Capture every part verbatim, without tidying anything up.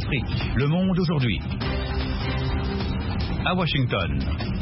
Afrique, le monde aujourd'hui. À Washington.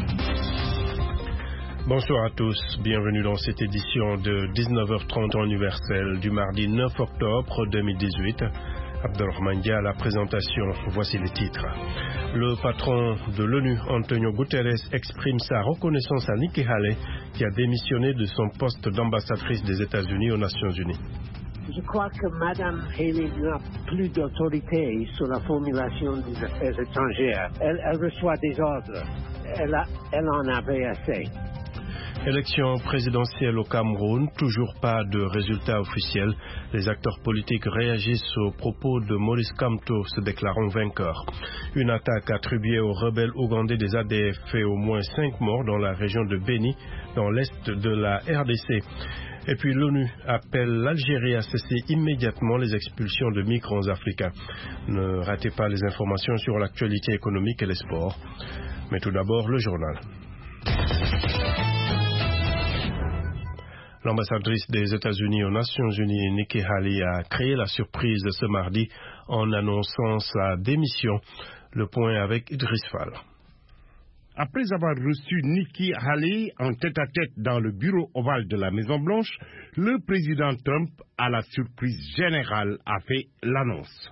Bonsoir à tous, bienvenue dans cette édition de dix-neuf heures trente en universel du mardi neuf octobre deux mille dix-huit. Abdelrahman Dia à la présentation, voici les titres. Le patron de l'ONU, Antonio Guterres, exprime sa reconnaissance à Nikki Haley, qui a démissionné de son poste d'ambassadrice des États-Unis aux Nations Unies. Je crois que Mme Haley n'a plus d'autorité sur la formulation des affaires étrangères. Elle, elle reçoit des ordres. Elle, a, elle en avait assez. Élection présidentielle au Cameroun, toujours pas de résultats officiels. Les acteurs politiques réagissent aux propos de Maurice Kamto se déclarant vainqueur. Une attaque attribuée aux rebelles ougandais des A D F fait au moins cinq morts dans la région de Béni, dans l'est de la R D C. Et puis l'ONU appelle l'Algérie à cesser immédiatement les expulsions de migrants africains. Ne ratez pas les informations sur l'actualité économique et les sports. Mais tout d'abord, le journal. L'ambassadrice des États-Unis aux Nations Unies, Nikki Haley, a créé la surprise ce mardi en annonçant sa démission. Le point avec Idriss Fall. Après avoir reçu Nikki Haley en tête-à-tête dans le bureau ovale de la Maison-Blanche, le président Trump, à la surprise générale, a fait l'annonce.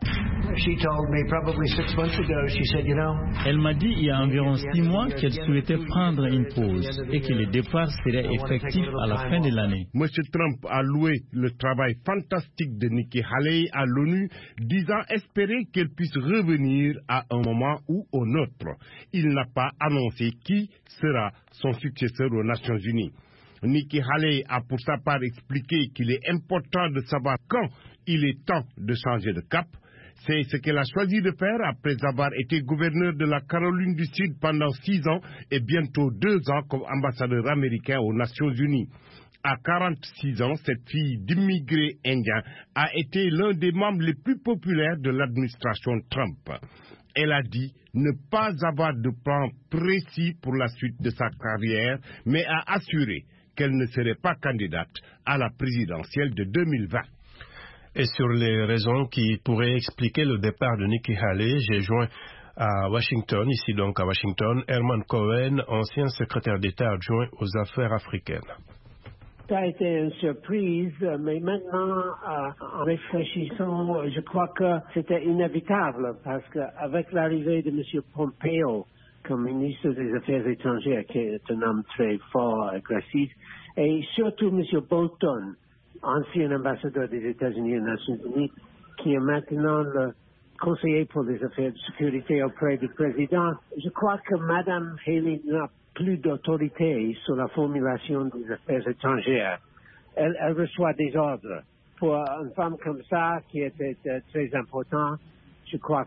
Elle m'a dit il y a environ six mois qu'elle souhaitait prendre une pause et que le départ serait effectif à la fin de l'année. M. Trump a loué le travail fantastique de Nikki Haley à l'ONU, disant espérer qu'elle puisse revenir à un moment ou un autre. Il n'a pas annoncé qui sera son successeur aux Nations Unies. Nikki Haley a pour sa part expliqué qu'il est important de savoir quand il est temps de changer de cap. C'est ce qu'elle a choisi de faire après avoir été gouverneur de la Caroline du Sud pendant six ans et bientôt deux ans comme ambassadeur américain aux Nations Unies. À quarante-six ans, cette fille d'immigrés indiens a été l'un des membres les plus populaires de l'administration Trump. Elle a dit ne pas avoir de plan précis pour la suite de sa carrière, mais a assuré qu'elle ne serait pas candidate à la présidentielle de deux mille vingt. Et sur les raisons qui pourraient expliquer le départ de Nikki Haley, j'ai joint à Washington, ici donc à Washington, Herman Cohen, ancien secrétaire d'État adjoint aux affaires africaines. Ça a été une surprise, mais maintenant, euh, en réfléchissant, je crois que c'était inévitable parce qu'avec l'arrivée de M. Pompeo comme ministre des Affaires étrangères, qui est un homme très fort, agressif, et surtout M. Bolton, ancien ambassadeur des États-Unis aux Nations Unies, qui est maintenant le conseiller pour les affaires de sécurité auprès du président, je crois que Mme Haley n'a plus d'autorité sur la formulation des affaires étrangères. Elle, elle reçoit des ordres. Pour une femme comme ça, qui était euh, très importante, je crois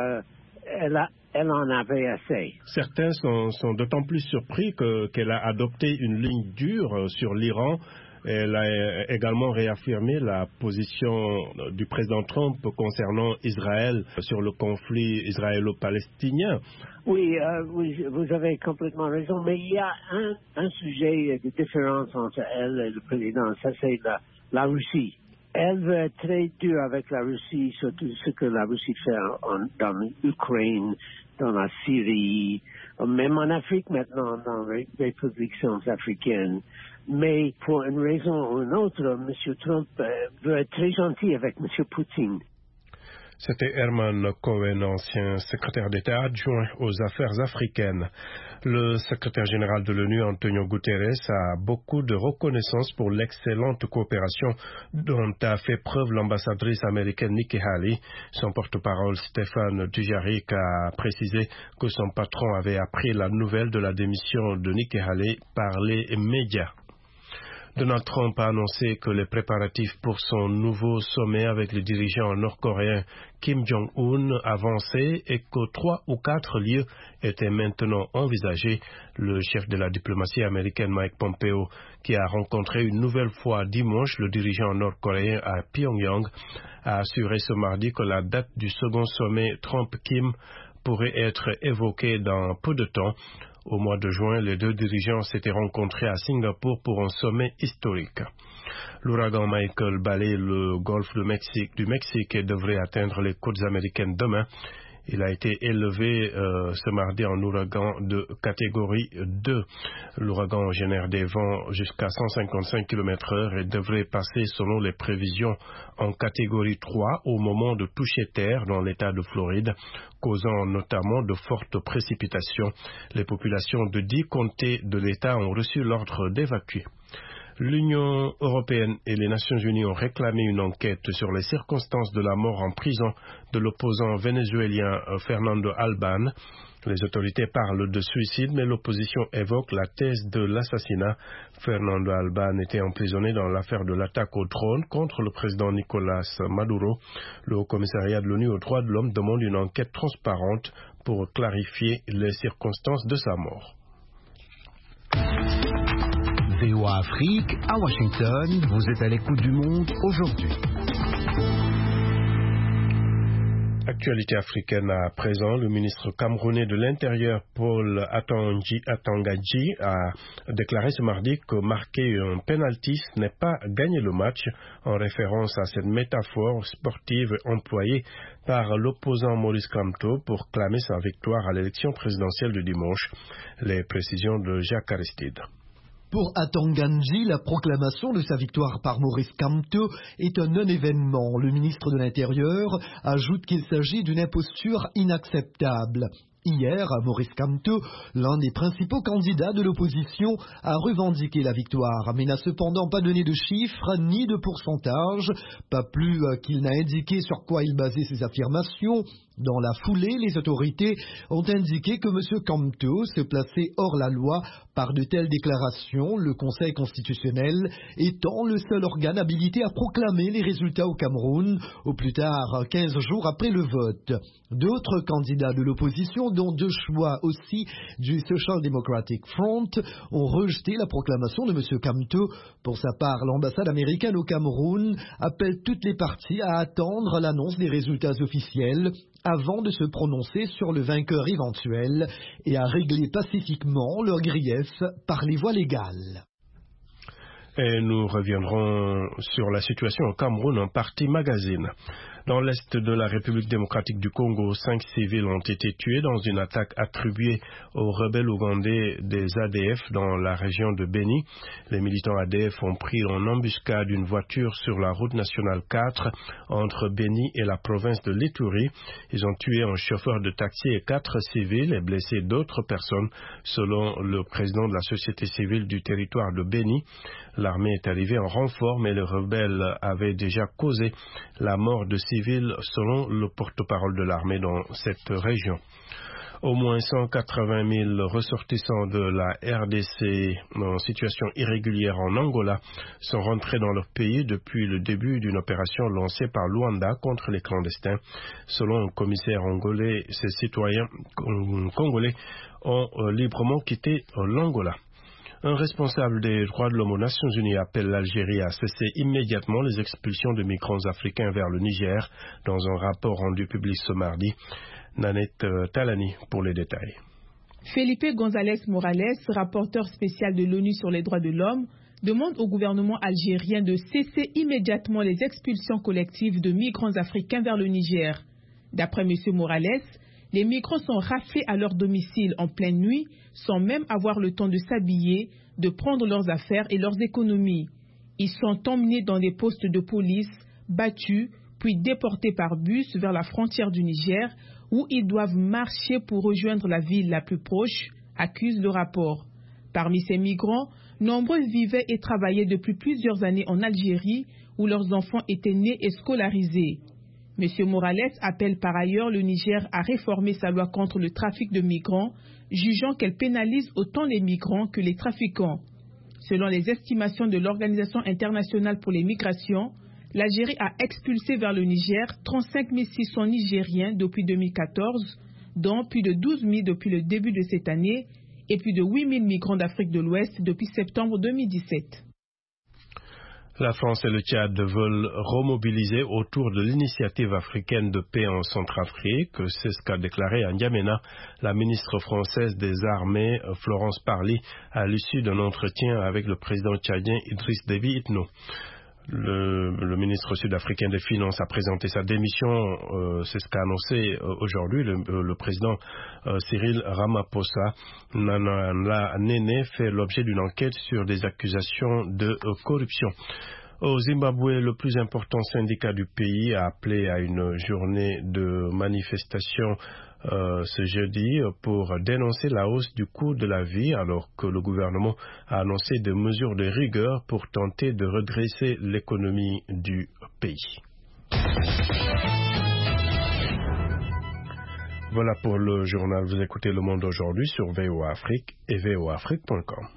qu'elle a Elle en avait assez. Certains sont, sont d'autant plus surpris que, qu'elle a adopté une ligne dure sur l'Iran. Elle a également réaffirmé la position du président Trump concernant Israël sur le conflit israélo-palestinien. Oui, euh, oui, vous avez complètement raison, mais il y a un, un sujet de différence entre elle et le président, ça c'est la, la Russie. Elle veut être très dure avec la Russie sur tout ce que la Russie fait en, dans l'Ukraine, dans la Syrie, même en Afrique maintenant, dans les républiques centrafricaines. Mais pour une raison ou une autre, M. Trump euh, veut être très gentil avec M. Poutine. C'était Herman Cohen, ancien secrétaire d'État adjoint aux affaires africaines. Le secrétaire général de l'ONU, Antonio Guterres, a beaucoup de reconnaissance pour l'excellente coopération dont a fait preuve l'ambassadrice américaine Nikki Haley. Son porte-parole, Stéphane Dujarric, a précisé que son patron avait appris la nouvelle de la démission de Nikki Haley par les médias. Donald Trump a annoncé que les préparatifs pour son nouveau sommet avec le dirigeant nord-coréen Kim Jong-un avançaient et que trois ou quatre lieux étaient maintenant envisagés. Le chef de la diplomatie américaine Mike Pompeo, qui a rencontré une nouvelle fois dimanche le dirigeant nord-coréen à Pyongyang, a assuré ce mardi que la date du second sommet Trump-Kim pourrait être évoquée dans peu de temps. Au mois de juin, les deux dirigeants s'étaient rencontrés à Singapour pour un sommet historique. L'ouragan Michael balaye le golfe du Mexique, du Mexique et devrait atteindre les côtes américaines demain. Il a été élevé euh, ce mardi en ouragan de catégorie deux. L'ouragan génère des vents jusqu'à cent cinquante-cinq kilomètres heure et devrait passer, selon les prévisions, en catégorie trois au moment de toucher terre dans l'État de Floride, causant notamment de fortes précipitations. Les populations de dix comtés de l'État ont reçu l'ordre d'évacuer. L'Union européenne et les Nations unies ont réclamé une enquête sur les circonstances de la mort en prison de l'opposant vénézuélien Fernando Albán. Les autorités parlent de suicide, mais l'opposition évoque la thèse de l'assassinat. Fernando Albán était emprisonné dans l'affaire de l'attaque au drone contre le président Nicolás Maduro. Le Haut-Commissariat de l'ONU aux droits de l'homme demande une enquête transparente pour clarifier les circonstances de sa mort. V O A Afrique, à Washington, vous êtes à l'écoute du monde aujourd'hui. Actualité africaine à présent, le ministre camerounais de l'Intérieur Paul Atangi Atangadji a déclaré ce mardi que marquer un penalty n'est pas gagner le match, en référence à cette métaphore sportive employée par l'opposant Maurice Kamto pour clamer sa victoire à l'élection présidentielle de dimanche. Les précisions de Jacques Aristide. Pour Atangadji, la proclamation de sa victoire par Maurice Kamto est un non-événement. Le ministre de l'Intérieur ajoute qu'il s'agit d'une imposture inacceptable. Hier, Maurice Kamto, l'un des principaux candidats de l'opposition, a revendiqué la victoire, mais n'a cependant pas donné de chiffres ni de pourcentage, pas plus qu'il n'a indiqué sur quoi il basait ses affirmations. Dans la foulée, les autorités ont indiqué que M. Kamto se plaçait hors la loi par de telles déclarations, le Conseil constitutionnel étant le seul organe habilité à proclamer les résultats au Cameroun, au plus tard quinze jours après le vote. D'autres candidats de l'opposition, dont deux choix aussi du Social Democratic Front, ont rejeté la proclamation de M. Kamto. Pour sa part, l'ambassade américaine au Cameroun appelle toutes les parties à attendre l'annonce des résultats officiels avant de se prononcer sur le vainqueur éventuel et à régler pacifiquement leurs griefs par les voies légales. Et nous reviendrons sur la situation au Cameroun en partie magazine. Dans l'est de la République démocratique du Congo, cinq civils ont été tués dans une attaque attribuée aux rebelles ougandais des A D F dans la région de Beni. Les militants A D F ont pris en embuscade une voiture sur la route nationale quatre entre Beni et la province de l'Ituri. Ils ont tué un chauffeur de taxi et quatre civils et blessé d'autres personnes, selon le président de la société civile du territoire de Beni. L'armée est arrivée en renfort, mais les rebelles avaient déjà causé la mort de civils, selon le porte-parole de l'armée dans cette région. Au moins cent quatre-vingt mille ressortissants de la R D C en situation irrégulière en Angola sont rentrés dans leur pays depuis le début d'une opération lancée par Luanda contre les clandestins. Selon un commissaire angolais, ces citoyens congolais ont librement quitté l'Angola. Un responsable des droits de l'homme aux Nations Unies appelle l'Algérie à cesser immédiatement les expulsions de migrants africains vers le Niger dans un rapport rendu public ce mardi. Nanette Talani pour les détails. Felipe González Morales, rapporteur spécial de l'ONU sur les droits de l'homme, demande au gouvernement algérien de cesser immédiatement les expulsions collectives de migrants africains vers le Niger. D'après M. Morales, les migrants sont raflés à leur domicile en pleine nuit, sans même avoir le temps de s'habiller, de prendre leurs affaires et leurs économies. Ils sont emmenés dans des postes de police, battus, puis déportés par bus vers la frontière du Niger, où ils doivent marcher pour rejoindre la ville la plus proche, accuse le rapport. Parmi ces migrants, nombreux vivaient et travaillaient depuis plusieurs années en Algérie, où leurs enfants étaient nés et scolarisés. M. Morales appelle par ailleurs le Niger à réformer sa loi contre le trafic de migrants, jugeant qu'elle pénalise autant les migrants que les trafiquants. Selon les estimations de l'Organisation internationale pour les migrations, l'Algérie a expulsé vers le Niger trente-cinq mille six cents Nigériens depuis deux mille quatorze, dont plus de douze mille depuis le début de cette année et plus de huit mille migrants d'Afrique de l'Ouest depuis septembre deux mille dix-sept. La France et le Tchad veulent remobiliser autour de l'initiative africaine de paix en Centrafrique. C'est ce qu'a déclaré à N'Djamena la ministre française des Armées, Florence Parly, à l'issue d'un entretien avec le président tchadien Idriss Déby Itno. Le, le ministre sud-africain des Finances a présenté sa démission, euh, c'est ce qu'a annoncé euh, aujourd'hui le, euh, le président euh, Cyril Ramaphosa. Nana Nene fait l'objet d'une enquête sur des accusations de euh, corruption. Au Zimbabwe, le plus important syndicat du pays a appelé à une journée de manifestation euh, ce jeudi pour dénoncer la hausse du coût de la vie, alors que le gouvernement a annoncé des mesures de rigueur pour tenter de redresser l'économie du pays. Voilà pour le journal. Vous écoutez Le Monde aujourd'hui sur V O A Afrique et v o a afrique point com.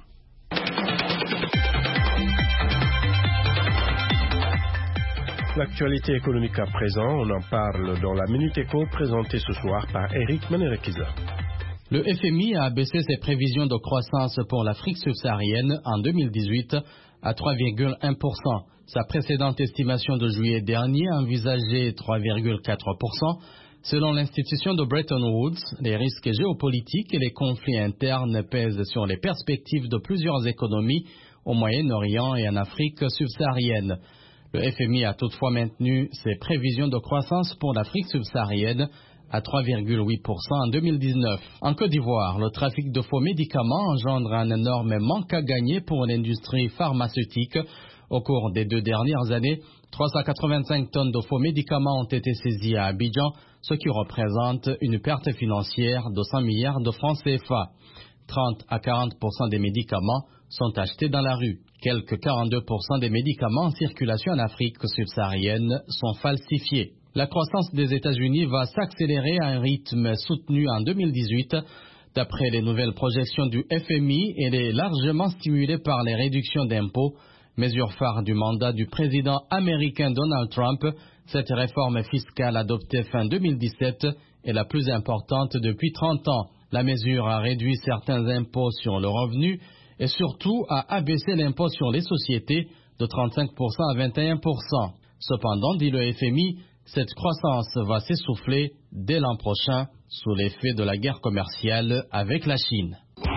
L'actualité économique à présent, on en parle dans la Minute Éco présentée ce soir par Eric Menerekiza. Le F M I a abaissé ses prévisions de croissance pour l'Afrique subsaharienne en deux mille dix-huit à trois virgule un pour cent. Sa précédente estimation de juillet dernier envisageait trois virgule quatre pour cent. Selon l'institution de Bretton Woods, les risques géopolitiques et les conflits internes pèsent sur les perspectives de plusieurs économies au Moyen-Orient et en Afrique subsaharienne. Le F M I a toutefois maintenu ses prévisions de croissance pour l'Afrique subsaharienne à trois virgule huit pour cent en deux mille dix-neuf. En Côte d'Ivoire, le trafic de faux médicaments engendre un énorme manque à gagner pour l'industrie pharmaceutique. Au cours des deux dernières années, trois cent quatre-vingt-cinq tonnes de faux médicaments ont été saisies à Abidjan, ce qui représente une perte financière de cent milliards de francs C F A. trente à quarante pour cent des médicaments sont achetés dans la rue. Quelques quarante-deux pour cent des médicaments en circulation en Afrique subsaharienne sont falsifiés. La croissance des États-Unis va s'accélérer à un rythme soutenu en deux mille dix-huit. D'après les nouvelles projections du F M I, elle est largement stimulée par les réductions d'impôts, mesure phare du mandat du président américain Donald Trump. Cette réforme fiscale adoptée fin deux mille dix-sept est la plus importante depuis trente ans. La mesure a réduit certains impôts sur le revenu et surtout a abaissé l'impôt sur les sociétés de trente-cinq pour cent à vingt et un pour cent. Cependant, dit le F M I, cette croissance va s'essouffler dès l'an prochain sous l'effet de la guerre commerciale avec la Chine.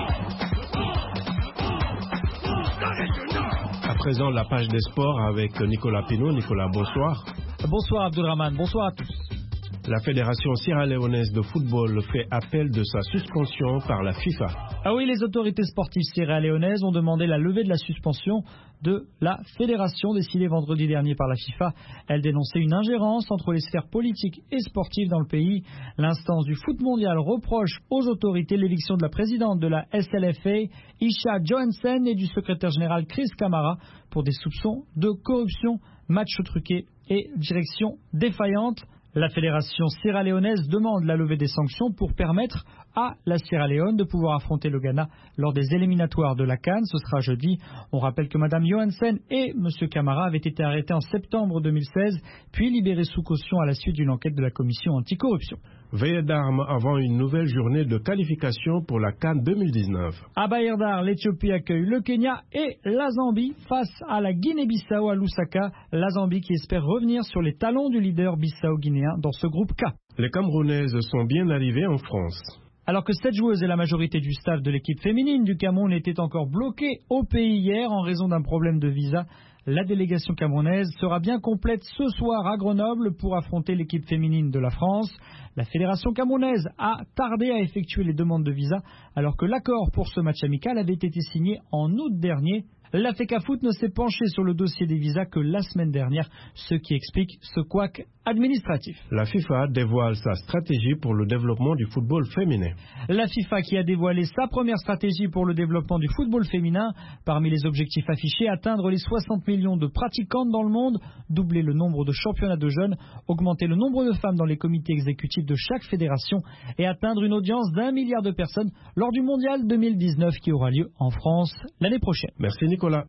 À présent, la page des sports avec Nicolas Pinault. Nicolas, bonsoir. Bonsoir Abdulrahman, bonsoir à tous. La Fédération sierra-léonaise de football fait appel de sa suspension par la FIFA. Ah oui, les autorités sportives sierra-léonaises ont demandé la levée de la suspension de la fédération décidée vendredi dernier par la FIFA. Elle dénonçait une ingérence entre les sphères politiques et sportives dans le pays. L'instance du foot mondial reproche aux autorités l'éviction de la présidente de la S L F A, Isha Johansen, et du secrétaire général Chris Kamara pour des soupçons de corruption, match truqué et direction défaillante. La fédération sierra-léonaise demande la levée des sanctions pour permettre à la Sierra Leone de pouvoir affronter le Ghana lors des éliminatoires de la CAN. Ce sera jeudi. On rappelle que Mme Johansen et M. Kamara avaient été arrêtés en septembre deux mille seize, puis libérés sous caution à la suite d'une enquête de la commission anticorruption. Veille d'armes avant une nouvelle journée de qualification pour la CAN deux mille dix-neuf. À Bayerdar, l'Éthiopie accueille le Kenya et la Zambie face à la Guinée-Bissau à Lusaka. La Zambie qui espère revenir sur les talons du leader bissau-guinéen dans ce groupe K. Les Camerounaises sont bien arrivées en France. Alors que sept joueuses et la majorité du staff de l'équipe féminine du Cameroun étaient encore bloquées au pays hier en raison d'un problème de visa, la délégation camerounaise sera bien complète ce soir à Grenoble pour affronter l'équipe féminine de la France. La fédération camerounaise a tardé à effectuer les demandes de visa alors que l'accord pour ce match amical avait été signé en août dernier. La FECAFOOT ne s'est penchée sur le dossier des visas que la semaine dernière, ce qui explique ce couac administratif. La FIFA dévoile sa stratégie pour le développement du football féminin. La FIFA qui a dévoilé sa première stratégie pour le développement du football féminin. Parmi les objectifs affichés, atteindre les soixante millions de pratiquantes dans le monde, doubler le nombre de championnats de jeunes, augmenter le nombre de femmes dans les comités exécutifs de chaque fédération et atteindre une audience d'un milliard de personnes lors du mondial deux mille dix-neuf qui aura lieu en France l'année prochaine. Merci Nicolas.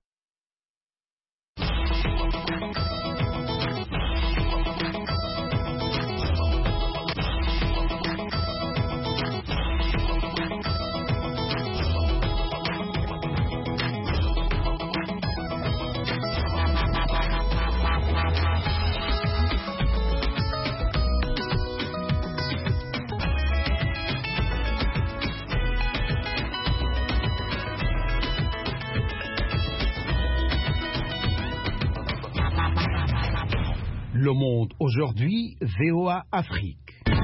Le Monde aujourd'hui, V O A Afrique.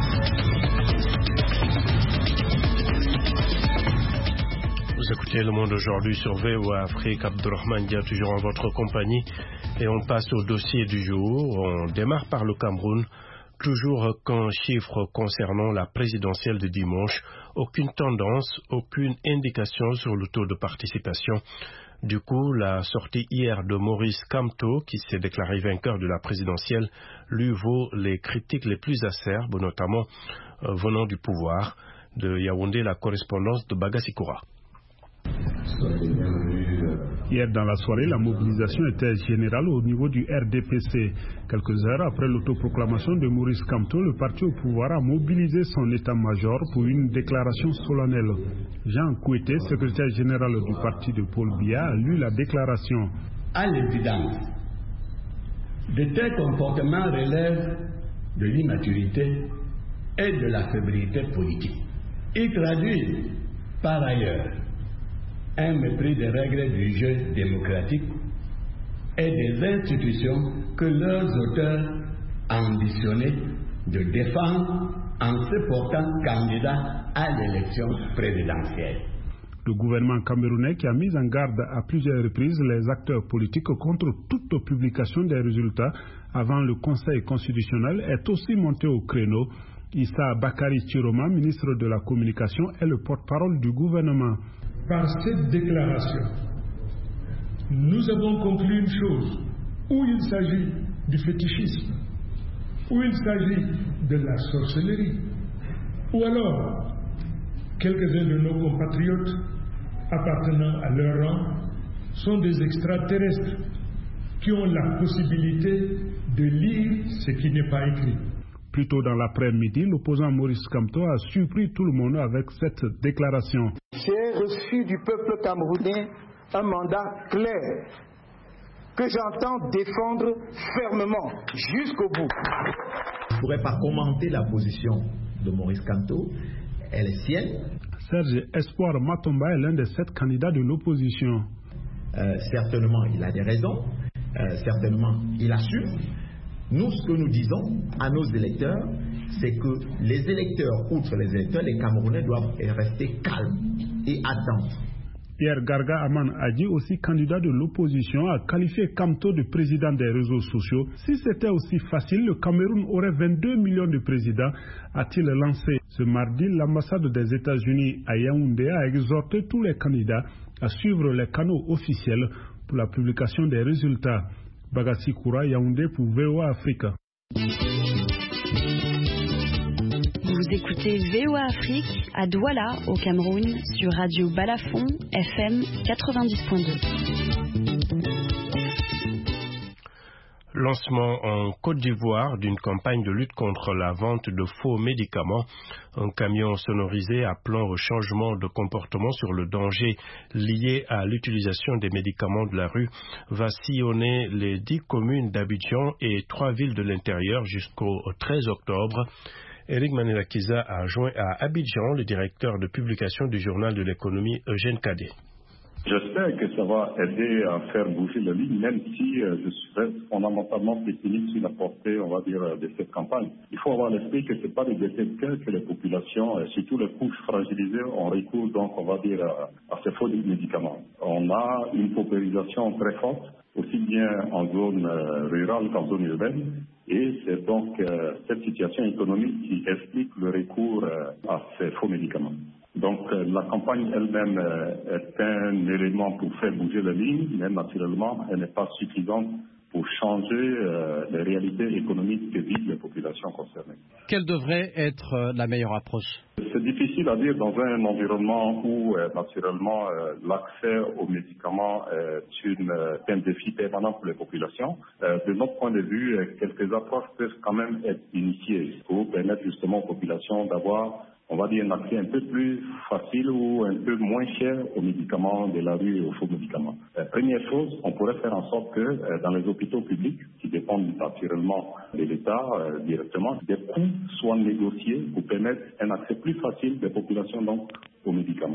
Vous écoutez Le Monde aujourd'hui sur V O A Afrique. Abdourahmane Dia toujours en votre compagnie. Et on passe au dossier du jour. On démarre par le Cameroun. Toujours qu'un chiffre concernant la présidentielle de dimanche. Aucune tendance, aucune indication sur le taux de participation. Du coup, la sortie hier de Maurice Kamto, qui s'est déclaré vainqueur de la présidentielle, lui vaut les critiques les plus acerbes, notamment euh, venant du pouvoir. De Yaoundé, la correspondance de Bagassikura. Hier dans la soirée, la mobilisation était générale au niveau du R D P C. Quelques heures après l'autoproclamation de Maurice Kamto, le parti au pouvoir a mobilisé son état-major pour une déclaration solennelle. Jean Kouété, secrétaire général du parti de Paul Biya, a lu la déclaration. À l'évidence, de tels comportements relèvent de l'immaturité et de la fébrilité politique. Ils traduisent par ailleurs un mépris des règles du jeu démocratique et des institutions que leurs auteurs ambitionnaient de défendre en se portant candidat à l'élection présidentielle. Le gouvernement camerounais, qui a mis en garde à plusieurs reprises les acteurs politiques contre toute publication des résultats avant le Conseil constitutionnel, est aussi monté au créneau. Issa Bakari Chiroma, ministre de la Communication, est le porte-parole du gouvernement. Par cette déclaration, nous avons conclu une chose, où il s'agit du fétichisme, où il s'agit de la sorcellerie, ou alors quelques-uns de nos compatriotes appartenant à leur rang sont des extraterrestres qui ont la possibilité de lire ce qui n'est pas écrit. Plus tôt dans l'après-midi, l'opposant Maurice Kamto a surpris tout le monde avec cette déclaration. J'ai reçu du peuple camerounais un mandat clair que j'entends défendre fermement jusqu'au bout. Je ne pourrais pas commenter la position de Maurice Kamto, elle est sienne. Serge Espoir Matomba est l'un des sept candidats de l'opposition. Euh, certainement, il a des raisons, euh, certainement, il assume. Nous, ce que nous disons à nos électeurs, c'est que les électeurs, outre les électeurs, les Camerounais doivent rester calmes et attendre. Pierre Garga Aman Adji, aussi candidat de l'opposition, a qualifié Kamto de président des réseaux sociaux. Si c'était aussi facile, le Cameroun aurait vingt-deux millions de présidents, a-t-il lancé. Ce mardi, l'ambassade des États-Unis à Yaoundé a exhorté tous les candidats à suivre les canaux officiels pour la publication des résultats. Bagassikura, Yaoundé pour V O A Afrique. Vous écoutez V O A Afrique à Douala, au Cameroun, sur Radio Balafon, F M quatre-vingt-dix point deux. Lancement en Côte d'Ivoire d'une campagne de lutte contre la vente de faux médicaments. Un camion sonorisé appelant au changement de comportement sur le danger lié à l'utilisation des médicaments de la rue va sillonner les dix communes d'Abidjan et trois villes de l'intérieur jusqu'au treize octobre. Eric Manelakiza a joint à Abidjan le directeur de publication du journal de l'économie Eugène Cadet. J'espère que ça va aider à faire bouger la ligne, même si euh, je suis fondamentalement pessimiste sur la portée, on va dire, de cette campagne. Il faut avoir l'esprit que ce n'est pas des détecteurs que les populations, surtout les couches fragilisées, ont recours, donc, on va dire, à, à ces faux médicaments. On a une paupérisation très forte, aussi bien en zone euh, rurale qu'en zone urbaine. Et c'est donc euh, cette situation économique qui explique le recours euh, à ces faux médicaments. Donc euh, la campagne elle-même euh, est un élément pour faire bouger la ligne, mais naturellement elle n'est pas suffisante pour changer euh, les réalités économiques que vivent les populations concernées. Quelle devrait être euh, la meilleure approche? C'est difficile à dire dans un environnement où euh, naturellement euh, l'accès aux médicaments est une, euh, un défi permanent pour les populations. Euh, de notre point de vue, euh, quelques approches peuvent quand même être initiées pour permettre justement aux populations d'avoir, on va dire, un accès un peu plus facile ou un peu moins cher aux médicaments de la rue et aux faux médicaments. Euh, première chose, on pourrait faire en sorte que euh, dans les hôpitaux publics, qui dépendent naturellement de l'État euh, directement, des coûts soient négociés pour permettre un accès plus facile des populations donc aux médicaments.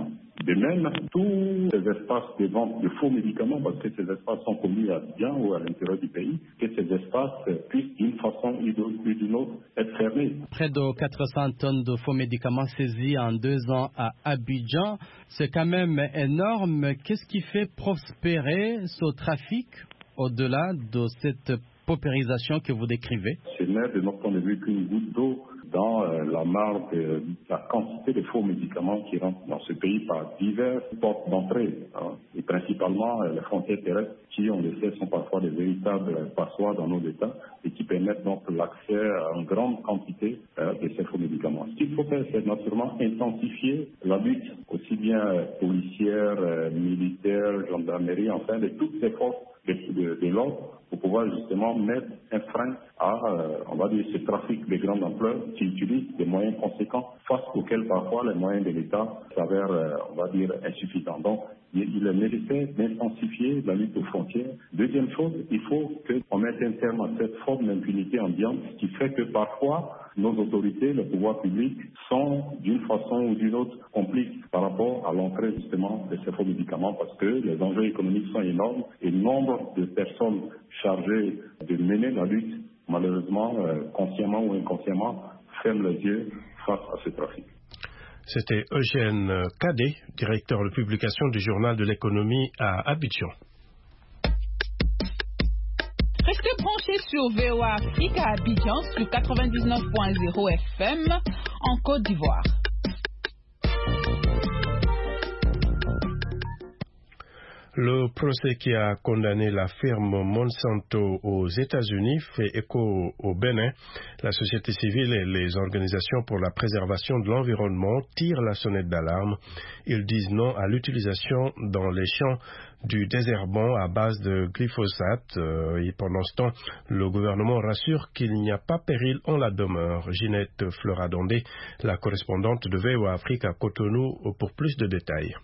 De même, tous ces espaces de vente de faux médicaments, parce que ces espaces sont connus à Abidjan ou à l'intérieur du pays, que ces espaces puissent d'une façon ou d'une autre être fermés. Près de quatre cents tonnes de faux médicaments saisis en deux ans à Abidjan, c'est quand même énorme. Qu'est-ce qui fait prospérer ce trafic au-delà de cette paupérisation que vous décrivez? Ce n'est de notre point de vue qu'une goutte d'eau dans euh, la mare de la quantité de faux médicaments qui rentrent dans ce pays par diverses portes d'entrée, hein, et principalement euh, les frontières terrestres qui, on le sait, sont parfois des véritables passoires dans nos États et qui permettent donc l'accès à une grande quantité euh, de ces faux médicaments. Ce qu'il faut faire, c'est naturellement intensifier la lutte, aussi bien euh, policière, euh, militaire, gendarmerie, enfin de toutes ces forces de, de, de l'ordre pour pouvoir justement mettre un frein à, euh, on va dire, ce trafic de grande ampleur qui utilise des moyens conséquents face auxquels parfois les moyens de l'État s'avèrent, euh, on va dire, insuffisants. Donc, il, il est nécessaire d'intensifier la lutte aux frontières. Deuxième chose, il faut qu'on mette un terme à cette forme d'impunité ambiante qui fait que parfois, nos autorités, le pouvoir public, sont d'une façon ou d'une autre complices par rapport à l'entrée justement de ces faux médicaments parce que les enjeux économiques sont énormes et le nombre de personnes chargées de mener la lutte, malheureusement, euh, consciemment ou inconsciemment, ferment les yeux face à ce trafic. C'était Eugène Cadet, directeur de publication du journal de l'économie à Abidjan. Restez branchés sur V O A Afrique à Abidjan sur quatre-vingt-dix-neuf point zéro F M en Côte d'Ivoire. Le procès qui a condamné la firme Monsanto aux États-Unis fait écho au Bénin. La société civile et les organisations pour la préservation de l'environnement tirent la sonnette d'alarme. Ils disent non à l'utilisation dans les champs du désherbant à base de glyphosate. Et pendant ce temps, le gouvernement rassure qu'il n'y a pas péril en la demeure. Ginette Fleuradondé, la correspondante de V O A Afrique à Cotonou, pour plus de détails.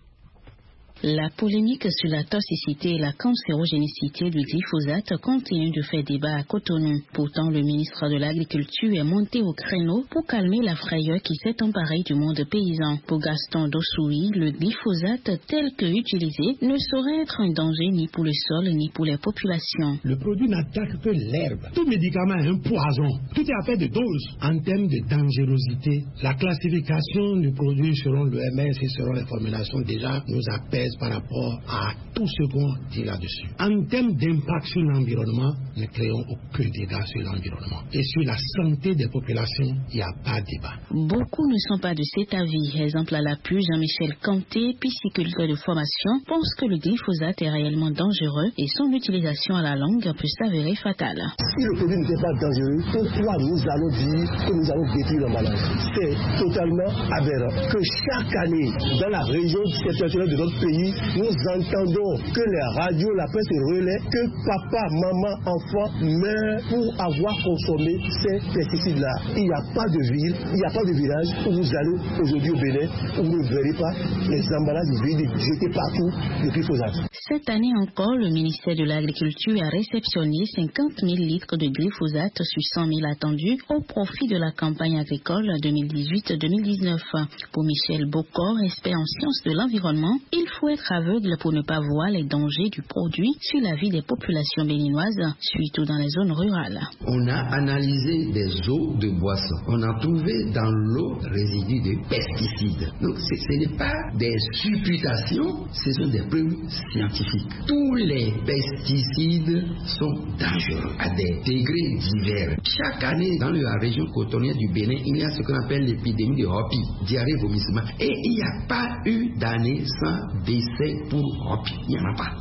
La polémique sur la toxicité et la cancérogénicité du glyphosate continue de faire débat à Cotonou. Pourtant, le ministre de l'Agriculture est monté au créneau pour calmer la frayeur qui s'est emparée du monde paysan. Pour Gaston Dossoui, le glyphosate tel que utilisé ne saurait être un danger ni pour le sol ni pour les populations. Le produit n'attaque que l'herbe. Tout médicament est un poison. Tout est affaire de dose. En termes de dangerosité, la classification du produit selon l'O M S et selon les formulations déjà nous apaise par rapport à tout ce qu'on dit là-dessus. En termes d'impact sur l'environnement, ne créons aucun dégât sur l'environnement. Et sur la santé des populations, il n'y a pas de débat. Beaucoup ne sont pas de cet avis. Exemple à l'appui, Jean-Michel Kanté, pisciculteur de formation, pense que le glyphosate est réellement dangereux et son utilisation à la longue peut s'avérer fatale. Si le produit n'était pas dangereux, pourquoi nous allons dire que nous allons détruire l'emballage? C'est totalement aberrant. Que chaque année, dans la région septentrionale de notre pays, nous entendons que les radios, la presse relaient que papa, maman, enfant meurent pour avoir consommé ces pesticides-là. Il n'y a pas de ville, il n'y a pas de village où vous allez aujourd'hui au Bénin, où vous ne verrez pas les emballages vides jetés partout de glyphosate. Cette année encore, le ministère de l'Agriculture a réceptionné cinquante mille litres de glyphosate sur cent mille attendus au profit de la campagne agricole deux mille dix-huit deux mille dix-neuf. Pour Michel Bocor, expert en sciences de l'environnement, il faut être aveugle pour ne pas voir les dangers du produit sur la vie des populations béninoises, surtout dans les zones rurales. On a analysé des eaux de boisson. On a trouvé dans l'eau résidus de pesticides. Donc ce, ce n'est pas des supputations, ce sont des preuves scientifiques. Tous les pesticides sont dangereux à des degrés divers. Chaque année, dans la région cotonnière du Bénin, il y a ce qu'on appelle l'épidémie de Hopi, diarrhée, vomissement. Et il n'y a pas eu d'année sans décès pour Hopi. Il n'y en a pas.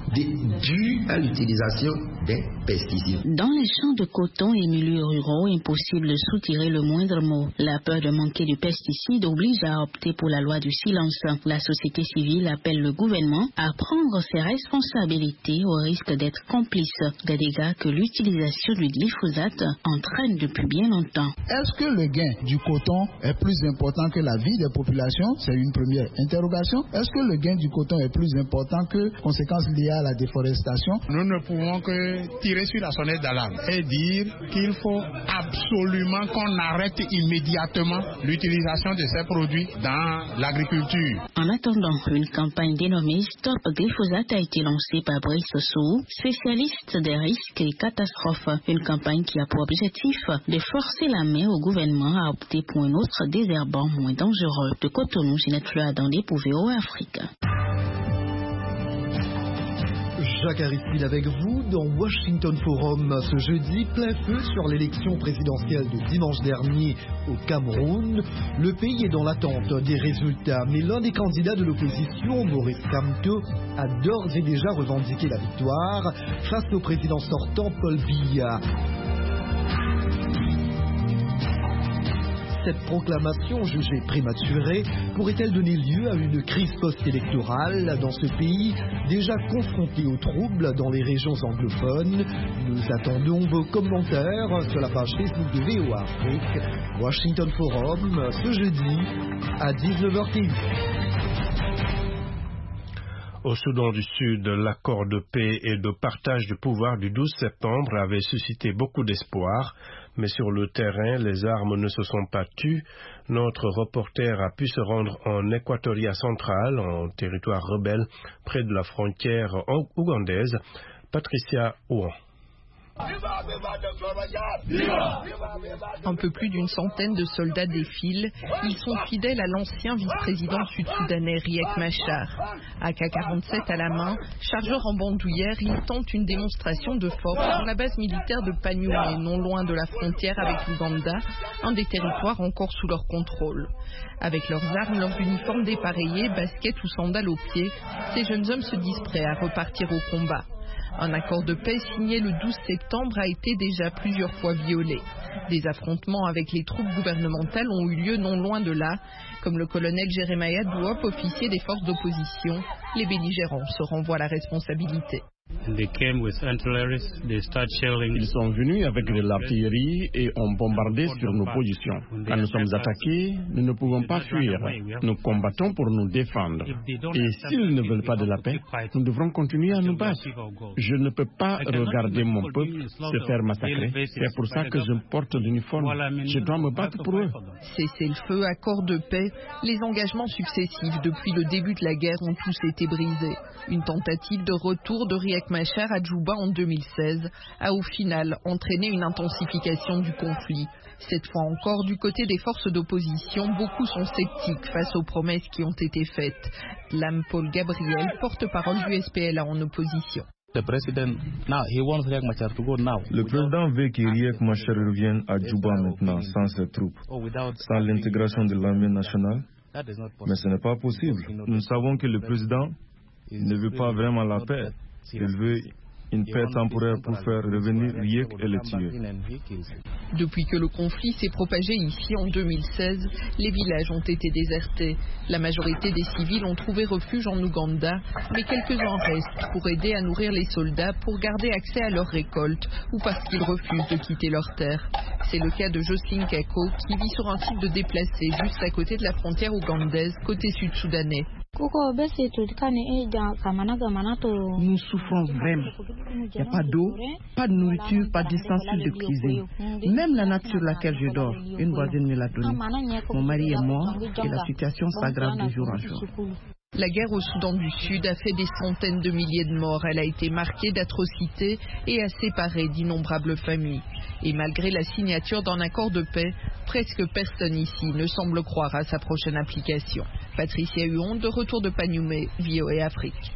Dû à l'utilisation des pesticides. Dans les champs de coton et milieux ruraux, impossible de soutirer le moindre mot. La peur de manquer de pesticides oblige à opter pour la loi du silence. La société civile appelle le gouvernement à prendre ses responsabilités au risque d'être complice des dégâts que l'utilisation du glyphosate entraîne depuis bien longtemps. Est-ce que le gain du coton est plus important que la vie des populations? C'est une première interrogation. Est-ce que le gain du coton est plus important que conséquences liées à la déforestation? Nous ne pouvons que de tirer sur la sonnette d'alarme et dire qu'il faut absolument qu'on arrête immédiatement l'utilisation de ces produits dans l'agriculture. En attendant, une campagne dénommée Stop Glyphosate a été lancée par Brice Sou, spécialiste des risques et catastrophes. Une campagne qui a pour objectif de forcer la main au gouvernement à opter pour un autre désherbant moins dangereux. De Cotonou, Ginette Fleur Adandé pour V O A Afrique. Jacques Aristide avec vous dans Washington Forum ce jeudi, plein feu sur l'élection présidentielle de dimanche dernier au Cameroun. Le pays est dans l'attente des résultats, mais l'un des candidats de l'opposition, Maurice Kamto, a d'ores et déjà revendiqué la victoire face au président sortant Paul Biya. Cette proclamation jugée prématurée pourrait-elle donner lieu à une crise post-électorale dans ce pays déjà confronté aux troubles dans les régions anglophones? Nous attendons vos commentaires sur la page Facebook de V O A Afrique. Washington Forum, ce jeudi à dix-neuf heures T V. Au Soudan du Sud, l'accord de paix et de partage du pouvoir du douze septembre avait suscité beaucoup d'espoir, mais sur le terrain, les armes ne se sont pas tues. Notre reporter a pu se rendre en Équatoria centrale, en territoire rebelle, près de la frontière ougandaise. Patricia Ouan. Un peu plus d'une centaine de soldats défilent. Ils sont fidèles à l'ancien vice-président sud-soudanais Riek Machar. A K quarante-sept à la main, chargeur en bandoulière, ils tentent une démonstration de force sur la base militaire de Panyumé, non loin de la frontière avec l'Ouganda, un des territoires encore sous leur contrôle. Avec leurs armes, leurs uniformes dépareillés, baskets ou sandales aux pieds, ces jeunes hommes se disent prêts à repartir au combat. Un accord de paix signé le douze septembre a été déjà plusieurs fois violé. Des affrontements avec les troupes gouvernementales ont eu lieu non loin de là. Comme le colonel Jeremiah Douop, officier des forces d'opposition, les belligérants se renvoient la responsabilité. Ils sont venus avec de l'artillerie et ont bombardé sur nos positions. Quand nous sommes attaqués, nous ne pouvons pas fuir. Nous combattons pour nous défendre. Et s'ils ne veulent pas de la paix, nous devrons continuer à nous battre. Je ne peux pas regarder mon peuple se faire massacrer. C'est pour ça que je porte l'uniforme. Je dois me battre pour eux. Cessez-le-feu, accord de paix, les engagements successifs depuis le début de la guerre ont tous été brisés. Une tentative de retour de Riek Machar à Djouba en deux mille seize a au final entraîné une intensification du conflit. Cette fois encore, du côté des forces d'opposition, beaucoup sont sceptiques face aux promesses qui ont été faites. Lam Paul Gabriel, porte-parole du S P L A en opposition. Le président veut que Riek Machar revienne à Djouba maintenant, sans ses troupes, sans l'intégration de l'armée nationale. Mais ce n'est pas possible. Nous savons que le président ne veut pas vraiment la paix. Il veut une paix temporaire pour faire revenir Riek et le tuer. Depuis que le conflit s'est propagé ici en deux mille seize, les villages ont été désertés. La majorité des civils ont trouvé refuge en Ouganda, mais quelques-uns restent pour aider à nourrir les soldats, pour garder accès à leurs récoltes ou parce qu'ils refusent de quitter leurs terres. C'est le cas de Jocelyne Kako, qui vit sur un site de déplacés juste à côté de la frontière ougandaise, côté sud-soudanais. Nous souffrons vraiment. Il n'y a pas d'eau, pas de nourriture, pas d'ustensiles de cuisine. Même la natte sur laquelle je dors, une voisine me l'a donnée. Mon mari est mort et la situation s'aggrave de jour en jour. La guerre au Soudan du Sud a fait des centaines de milliers de morts. Elle a été marquée d'atrocités et a séparé d'innombrables familles. Et malgré la signature d'un accord de paix, presque personne ici ne semble croire à sa prochaine application. Patricia Huon, de retour de Panyumé, V O A Afrique.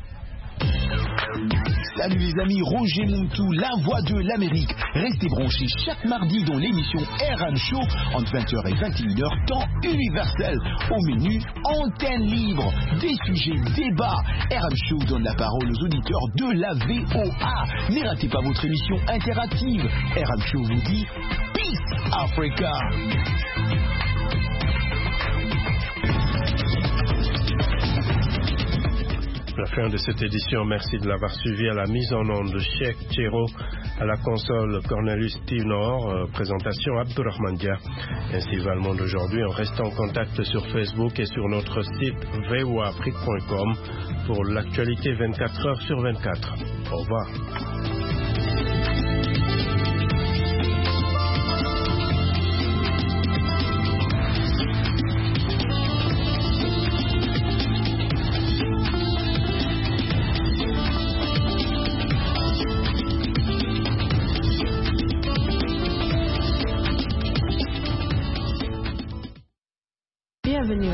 Salut les amis, Roger Montou, la voix de l'Amérique. Restez branchés chaque mardi dans l'émission R M Show entre vingt heures et vingt et une heures, temps universel. Au menu, antenne libre, des sujets, débats. R M Show donne la parole aux auditeurs de la V O A. Ne ratez pas votre émission interactive. R M Show vous dit Peace Africa. La fin de cette édition, merci de l'avoir suivi. À la mise en onde de Cheikh Chero, à la console Cornelius Tinor, euh, présentation Abdurrahman Dia. Ainsi va le monde aujourd'hui. On reste en contact sur Facebook et sur notre site v o a afrique point com pour l'actualité vingt-quatre heures sur vingt-quatre. Au revoir.